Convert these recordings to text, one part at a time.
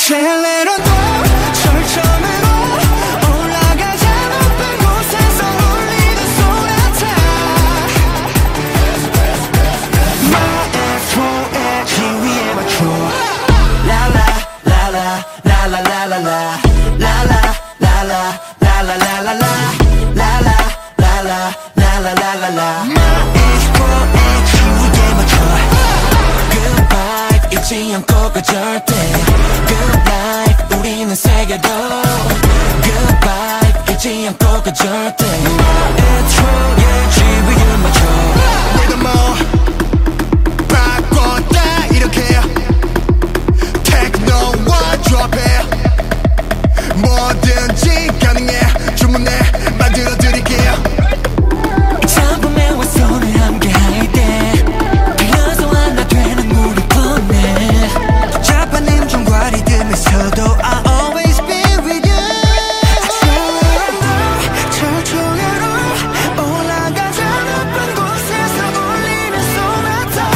젤레로도 절정으로 올라가자 높은 곳에서 울리는 소나타 마에스트로의 지위에 맞춰 라라 라라 라라 라라 라 라라 라라 라라 라라 라 라라 라라 라라 라라 라 마에스트로의 지위에 맞춰 Good vibe 잊지 않고 가 절대 Good life 우리는 세계로 Good vibe 잊지 않고 가 절대 마에스트로의 지위에 맞춰 Rhythm on 바꿨다 이렇게 Techno와 드롭해 뭐든지 가능해 주문해 만들어드릴게요 작품에와 손을 함께 할 때 그래서 하나 되는 우리 뻔해 복잡한 좀 리듬에서도 I always be with you 절정으로 올라가자 높은 곳에서 울리는 소나타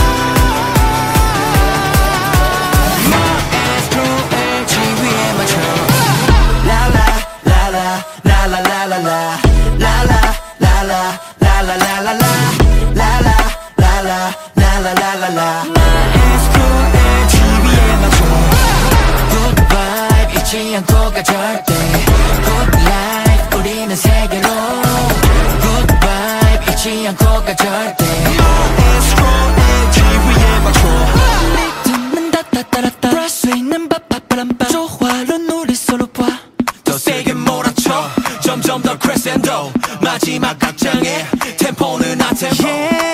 마에스트로의 지위에 맞춰 라라 라라 라라 라라 라 라라 라라 라라 라라 라 라라 라라 라라 라라 라 마에스트로의 지위에 맞춰 Good vibe 잊지 않고 가 절대 Good life 우리는 세계로 Good vibe 잊지 않고 가 절대 마에스트로의 지위에 맞춰 리듬은 따따따라따 브라스 있는 바바바람바 조화로운 우리 서로 봐 더 세게 몰아쳐 점점 더 크레센도 마지막 악장에 템포는 안 템포